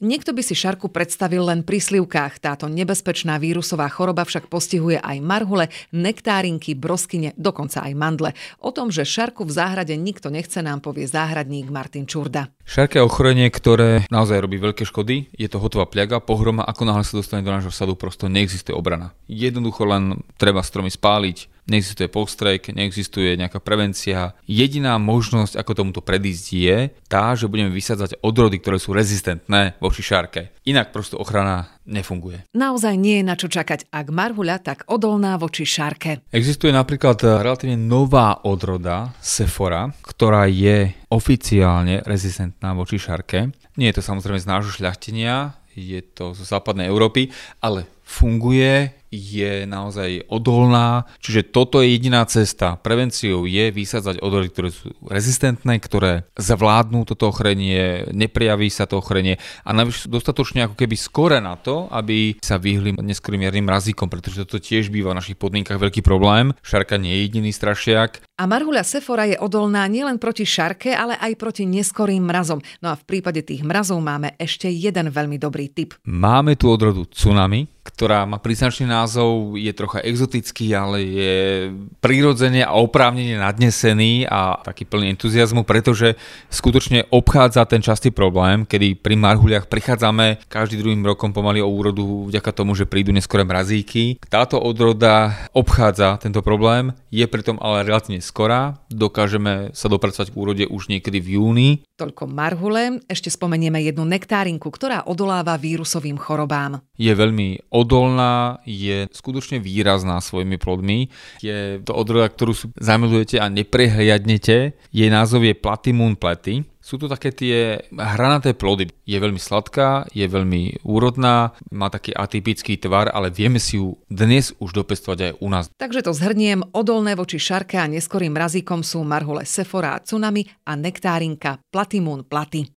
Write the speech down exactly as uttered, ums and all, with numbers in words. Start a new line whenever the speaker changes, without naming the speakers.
Niekto by si šarku predstavil len pri slivkách. Táto nebezpečná vírusová choroba však postihuje aj marhule, nektárinky, broskyne, dokonca aj mandle. O tom, že šarku v záhrade nikto nechce, nám povie záhradník Martin Čurda.
Šarka je ochorenie, ktoré naozaj robí veľké škody. Je to hotová pľaga, pohroma, ako náhle sa dostane do nášho sadu, prosto neexistuje obrana. Jednoducho len treba stromy spáliť, neexistuje postrek, neexistuje nejaká prevencia. Jediná možnosť, ako tomuto predísť, je tá, že budeme vysadzať odrody, ktoré sú rezistentné voči šarke. Inak prosto ochrana nefunguje.
Naozaj nie je na čo čakať, ak marhuľa, tak odolná voči šarke.
Existuje napríklad relatívne nová odroda Sephora, ktorá je oficiálne rezistentná voči šarke. Nie je to samozrejme z nášho šľachtenia, je to zo západnej Európy, ale funguje, je naozaj odolná, čiže toto je jediná cesta. Prevenciou je vysádzať odrody, ktoré sú rezistentné, ktoré zvládnu toto ochorenie, neprejaví sa to ochorenie a navyše sú dostatočne ako keby skore na to, aby sa vyhli neskorým jarným mrazíkom, pretože toto tiež býva v našich podmienkach veľký problém. Šarka nie je jediný strašiak.
A marhuľa Sephora je odolná nielen proti šarke, ale aj proti neskorým mrazom. No a v prípade tých mrazov máme ešte jeden veľmi dobrý tip.
Máme tu odrodu Tsunami, ktorá má príznačný názov, je trocha exotický, ale je prirodzene a oprávnene nadnesený a taký plný entuziazmu, pretože skutočne obchádza ten častý problém, kedy pri marhuľach prichádzame každý druhým rokom pomaly o úrodu vďaka tomu, že prídu neskoré mrazíky. Táto odroda obchádza tento problém, je pritom ale relatívne skorá, dokážeme sa dopracovať k úrode už niekedy v júni.
Toľko marhule, ešte spomenieme jednu nektárinku, ktorá odoláva vírusovým chorobám.
Je veľmi odolná, je skutočne výrazná svojimi plodmi. Je to odroda, ktorú si zamilujete a neprehliadnete. Jej názov je Platimum plety. Sú to také tie hranaté plody. Je veľmi sladká, je veľmi úrodná, má taký atypický tvar, ale vieme si ju dnes už dopestovať aj u nás.
Takže to zhrniem, odolné voči šarke a neskorým mrazíkom sú marhule Sephora Tsunami a nektárinka Platimum platy.